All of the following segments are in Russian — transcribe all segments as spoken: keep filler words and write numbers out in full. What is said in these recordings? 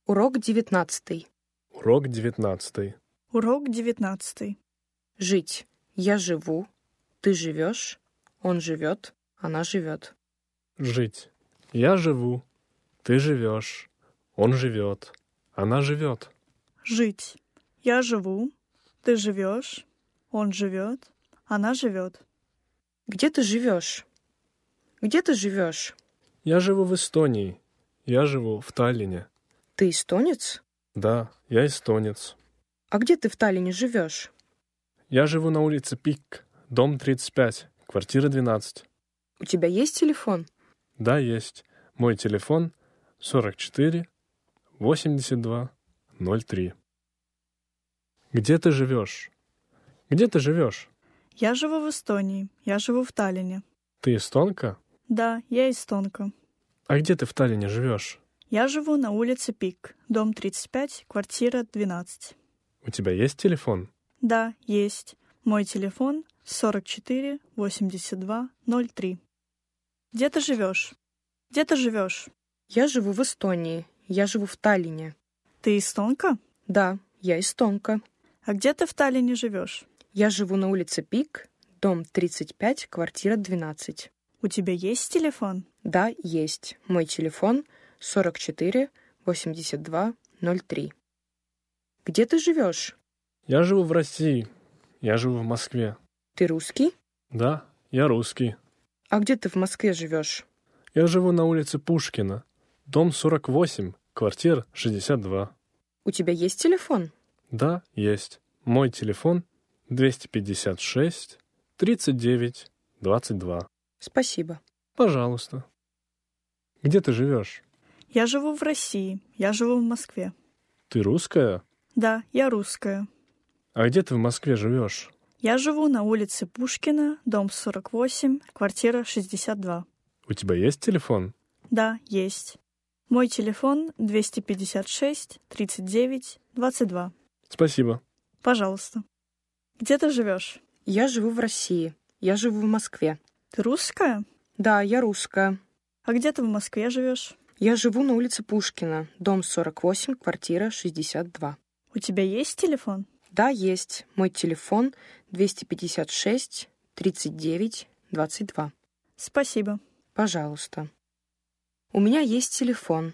Урок девятнадцатый. Урок девятнадцатый. Урок девятнадцатый. Жить. Я живу, ты живешь, он живет, она живет. Жить. Я живу, ты живешь, он живет, она живет. Жить. Я живу, ты живешь, он живет, она живет. Где ты живешь? Где ты живешь? Я живу в Эстонии. Я живу в Таллине. Ты эстонец? Да, я эстонец. А где ты в Таллине живешь? Я живу на улице Пик, дом тридцать пять, квартира двенадцать. У тебя есть телефон? Да, есть. Мой телефон сорок четыре восемьдесят два ноль три. Где ты живешь? Где ты живешь? Я живу в Эстонии. Я живу в Таллине. Ты эстонка? Да, я эстонка. А где ты в Таллине живешь? Я живу на улице Пик, дом тридцать пять, квартира двенадцать. У тебя есть телефон? Да, есть. Мой телефон сорок четыре восемьдесят два ноль три. Где ты живешь? Где ты живешь? Я живу в Эстонии. Я живу в Таллине. Ты эстонка? Да, я эстонка. А где ты в Таллине живешь? Я живу на улице Пик, дом тридцать пять, квартира двенадцать. У тебя есть телефон? Да, есть. Мой телефон сорок четыре восемьдесят два ноль три. Где ты живешь? Я живу в России. Я живу в Москве. Ты русский? Да, я русский. А где ты в Москве живешь? Я живу на улице Пушкина, дом сорок восемь, квартира шестьдесят два. У тебя есть телефон? Да, есть. Мой телефон двести пятьдесят шесть тридцать девять двадцать два. Спасибо. Пожалуйста. Где ты живешь? Я живу в России. Я живу в Москве. Ты русская? Да, я русская. А где ты в Москве живешь? Я живу на улице Пушкина, дом сорок восемь, квартира шестьдесят два. У тебя есть телефон? Да, есть. Мой телефон двести пятьдесят шесть тридцать девять двадцать два. Спасибо. Пожалуйста. Где ты живешь? Я живу в России. Я живу в Москве. Ты русская? Да, я русская. А где ты в Москве живешь? Я живу на улице Пушкина, дом сорок восемь, квартира шестьдесят два. У тебя есть телефон? Да, есть. Мой телефон двести пятьдесят шесть тридцать девять двадцать два. Спасибо. Пожалуйста. У меня есть телефон.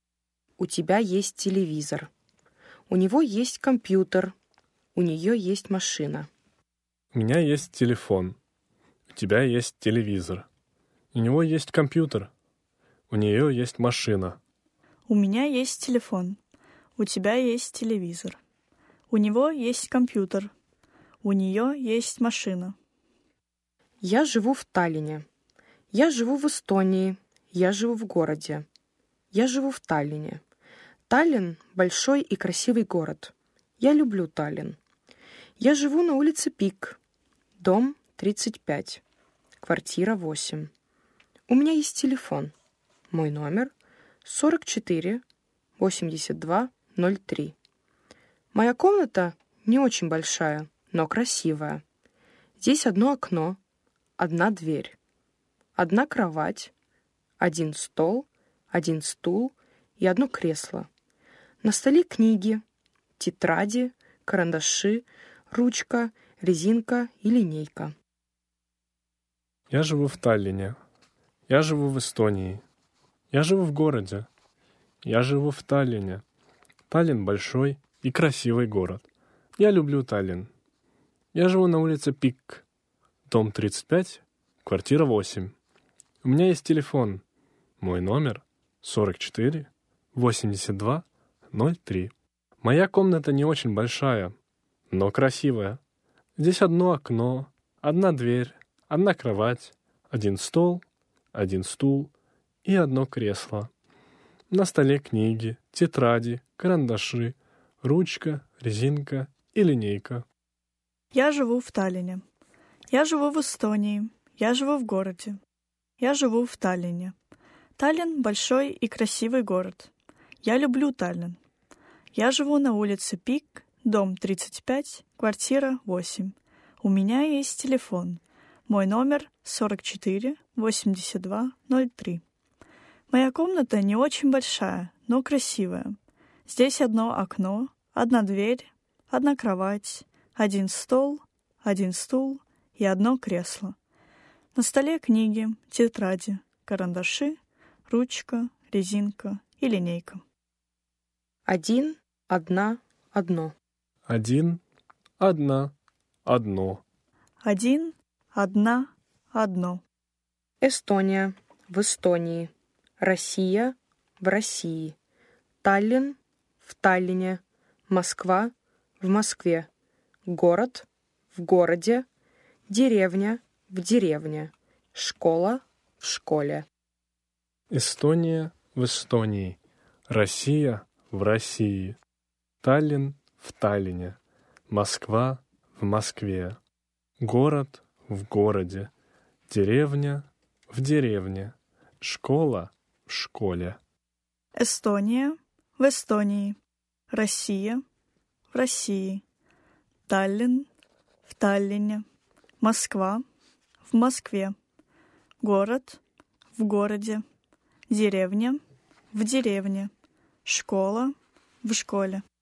У тебя есть телевизор. У него есть компьютер. У нее есть машина. У меня есть телефон. У тебя есть телевизор. У него есть компьютер. У нее есть машина. У меня есть телефон. У тебя есть телевизор. У него есть компьютер. У нее есть машина. Я живу в Таллине. Я живу в Эстонии. Я живу в городе. Я живу в Таллине. Таллин — большой и красивый город. Я люблю Таллин. Я живу на улице Пик, дом тридцать пять, квартира восемь. У меня есть телефон. Мой номер сорок четыре восемьдесят два ноль три. Моя комната не очень большая, но красивая. Здесь одно окно, одна дверь, одна кровать, один стол, один стул и одно кресло. На столе книги, тетради, карандаши, ручка, резинка и линейка. Я живу в Таллине. Я живу в Эстонии. Я живу в городе. Я живу в Таллине. Таллин большой и красивый город. Я люблю Таллин. Я живу на улице Пик, дом тридцать пять, квартира восемь. У меня есть телефон. Мой номер сорок четыре восемьдесят два ноль три. Моя комната не очень большая, но красивая. Здесь одно окно, одна дверь, одна кровать, один стол, один стул и одно кресло. На столе книги, тетради, карандаши, ручка, резинка и линейка. Я живу в Таллине. Я живу в Эстонии. Я живу в городе. Я живу в Таллине. Таллин — большой и красивый город. Я люблю Таллин. Я живу на улице Пик, дом тридцать пять, квартира восемь. У меня есть телефон. Мой номер сорок четыре восемьдесят два ноль три. Моя комната не очень большая, но красивая. Здесь одно окно, одна дверь, одна кровать, один стол, один стул и одно кресло. На столе книги, тетради, карандаши, ручка, резинка и линейка. Один, одна, одно. Один, одна, одно. Один, одна, одно. Эстония в Эстонии. Россия в России. Таллин в Таллине. Москва в Москве. Город в городе. Деревня в деревне. Школа в школе. Эстония в Эстонии. Россия в России. Таллин в Таллине. Москва в Москве. Город в городе. Деревня в деревне. Школа в школе. Эстония в Эстонии. Россия в России. Таллин в Таллине. Москва в Москве. Город в городе. Деревня в деревне. Школа в школе.